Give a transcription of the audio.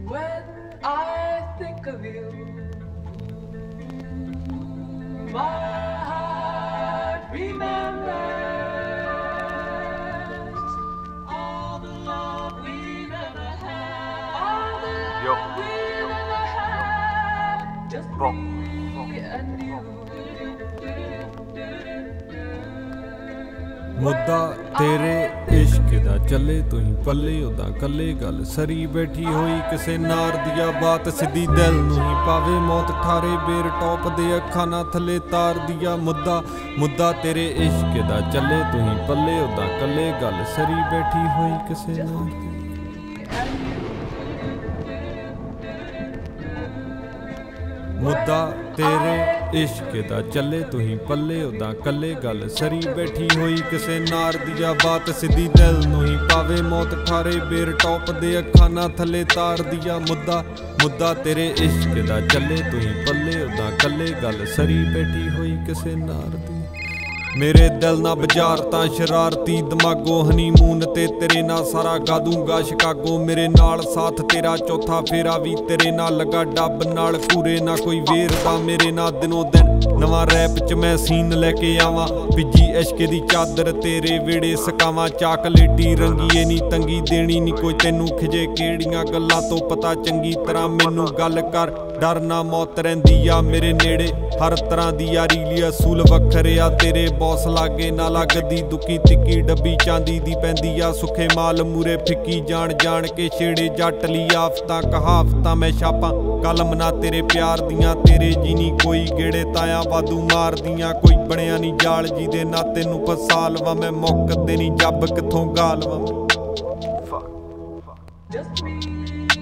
When I think of you, my heart remembers all the love we've ever had, all the love we've ever had, just me and you. ਮੁੱਦਾ ਤੇਰੇ ਇਸ਼ਕ ਦਾ ਚੱਲੇ ਤੂੰ ਹੀ ਪੱਲੇ ਉਦਾਂ ਕੱਲੇ ਗੱਲ ਸਰੀ ਬੈਠੀ ਹੋਈ ਕਿਸੇ ਨਾਰ ਦੀਆਂ ਬਾਤ ਸਿੱਧੀ ਦਿਲ ਨੂੰ ਹੀ ਪਾਵੇ ਮੌਤ ਠਾਰੇ ਬੇਰ ਟੌਪ ਦੇ ਅੱਖਾਂ ਨਾ ਥੱਲੇ ਤਾਰ ਦੀਆਂ ਮੁੱਦਾ ਤੇਰੇ ਇਸ਼ਕ ਦਾ ਚੱਲੇ ਤੂੰ ਹੀ ਪੱਲੇ ਉਦਾਂ ਕੱਲੇ ਗੱਲ ਸਰੀ ਬੈਠੀ ਹੋਈ ਕਿਸੇ ਨਾਰ ਦੀ ਮੁੱਦਾ ਤੇਰੇ ਇਸ਼ਕ ਦਾ ਚੱਲੇ ਤੂੰ ਹੀ ਪੱਲੇ ਉਦਾਂ ਕੱਲੇ ਗੱਲ ਸਰੀ ਬੈਠੀ ਹੋਈ ਕਿਸੇ ਨਾਰ ਦੀਆਂ ਬਾਤ ਸਿੱਧੀ ਦਿਲ ਨੂੰ ਹੀ ਪਾਵੇ ਮੌਤ ਠਾਰੇ ਬੇਰ ਟੌਪ ਦੇ ਅੱਖਾਂ ਨਾ ਥੱਲੇ ਤਾਰ ਦੀਆਂ ਮੁੱਦਾ ਤੇਰੇ ਇਸ਼ਕ ਦਾ ਚੱਲੇ ਤੂੰ ਹੀ ਪੱਲੇ ਉਦਾਂ ਕੱਲੇ ਗੱਲ ਸਰੀ ਬੈਠੀ ਹੋਈ ਕਿਸੇ ਨਾਰ ਦੀ ਮੇਰੇ ਦਿਲ ਨਾ ਬਾਜ਼ਾਰ ਤਾਂ ਸ਼ਰਾਰਤੀ ਦਿਮਾਗੋ ਹਨੀਮੂਨ ਤੇ ਤੇਰੇ ਨਾਲ ਸਾਰਾ ਗਾ ਦੂੰਗਾ ਸ਼ਿਕਾਗੋ ਮੇਰੇ ਨਾਲ ਸਾਥ ਤੇਰਾ ਚੌਥਾ ਫੇਰਾ ਵੀ ਤੇਰੇ ਨਾਲ ਲੱਗਾ ਡੱਬ ਨਾਲ ਕੂਰੇ ਨਾ ਕੋਈ ਵੇਰਦਾ ਮੇਰੇ ਨਾਲ ਦਿਨੋਂ ਦਿਨ ਨਵਾਂ ਰੈਪ ਚ ਮੈਂ ਸੀਨ ਲੈ ਕੇ ਆਵਾਂ ਭਿੱਜੀ ਇਸ਼ਕ ਦੀ ਚਾਦਰ ਤੇਰੇ ਵਿਹੜੇ ਸਕਾਵਾਂ ਚਾਕਲੇਟੀ ਰੰਗੀਏ ਨੀ ਤੰਗੀ ਦੇਣੀ ਨੀ ਕੋਈ ਤੈਨੂੰ ਖਿਜੇ ਕਿਹੜੀਆਂ ਗੱਲਾਂ ਤੋਂ ਪਤਾ ਚੰਗੀ ਤਰ੍ਹਾਂ ਮੈਨੂੰ ਗੱਲ ਕਰ ਡਰ ਨਾ ਮੌਤ ਰਹਿੰਦੀ ਆ ਮੇਰੇ ਨੇੜੇ ਹਰ ਤਰ੍ਹਾਂ ਦੀ ਯਾਰੀ ਲਈ ਅਸੂਲ ਵੱਖਰੇ ਆ ਤੇਰੇ ਬੌਸ ਲਾਗੇ ਨਾ ਲੱਗਦੀ ਦੁੱਕੀ ਤਿੱਕੀ ਡੱਬੀ ਚਾਂਦੀ ਦੀ ਪੈਂਦੀ ਆ ਸੁੱਖੇ ਮਾਲ ਮੂਰੇ ਫਿੱਕੀ ਜਾਣ ਕੇ ਛੇੜੇ ਜੱਟ ਲਈ ਆਫਤਾਂ ਕਹਾਵਤਾਂ ਮੈਂ ਛਾਪਾਂ ਕਲਮ ਨਾ ਤੇਰੇ ਪਿਆਰ ਦੀਆਂ ਤੇਰੇ ਜੀ ਨੀ ਕੋਈ ਗੇੜੇ ਤਾਇਆ ਵਾਧੂ ਮਾਰਦੀਆਂ ਕੋਈ ਬਣਿਆ ਨੀ ਜਾਲ ਜੀ ਦੇ ਨਾ ਤੈਨੂੰ ਫਸਾ ਲਵਾਂ ਮੈਂ ਮੁੱਕਦੇ ਨੀ ਜੱਬ ਕਿੱਥੋਂ ਗਾ ਲਵਾਂ Just me